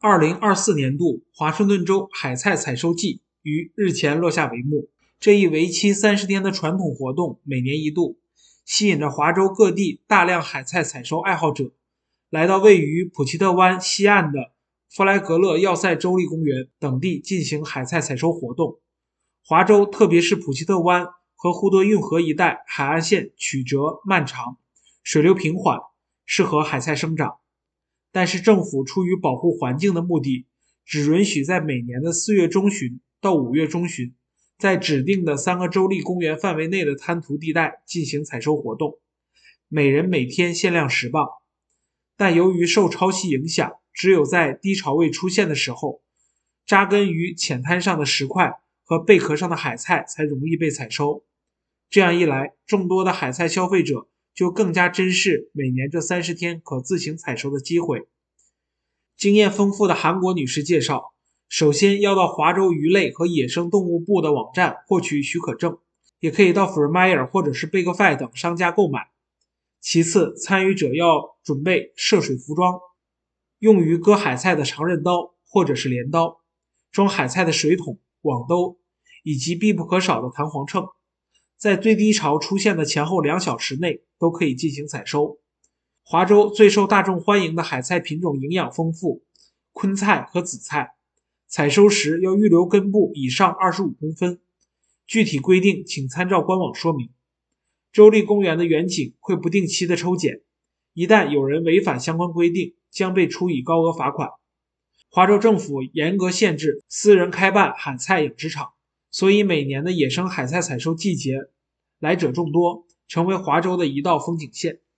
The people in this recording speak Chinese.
2024年度华盛顿州海菜采收季于日前落下帷幕。这一为期30天的传统活动每年一度，吸引着华州各地大量海菜采收爱好者来到位于普奇特湾西岸的弗莱格勒要塞州立公园等地进行海菜采收活动。华州特别是普奇特湾和胡德运河一带海岸线曲折漫长，水流平缓，适合海菜生长。但是政府出于保护环境的目的，只允许在每年的4月中旬到5月中旬，在指定的3个州立公园范围内的滩涂地带进行采收活动，每人每天限量10磅。但由于受潮汐影响，只有在低潮位出现的时候，扎根于浅滩上的石块和贝壳上的海菜才容易被采收。这样一来，众多的海菜消费者就更加珍视每年这30天可自行采收的机会。经验丰富的韩国女士介绍，首先要到华州鱼类和野生动物部的网站获取许可证，也可以到福尔迈尔或者是贝克费等商家购买。其次，参与者要准备涉水服装，用于割海菜的长刃刀或者是镰刀，装海菜的水桶、网兜，以及必不可少的弹簧秤。在最低潮出现的前后2小时内都可以进行采收。华州最受大众欢迎的海菜品种营养丰富，昆菜和紫菜，采收时要预留根部以上25公分，具体规定请参照官网说明。州立公园的园景会不定期的抽检，一旦有人违反相关规定，将被处以高额罚款。华州政府严格限制私人开办海菜养殖场，所以每年的野生海菜采收季节来者众多，成为华州的一道风景线。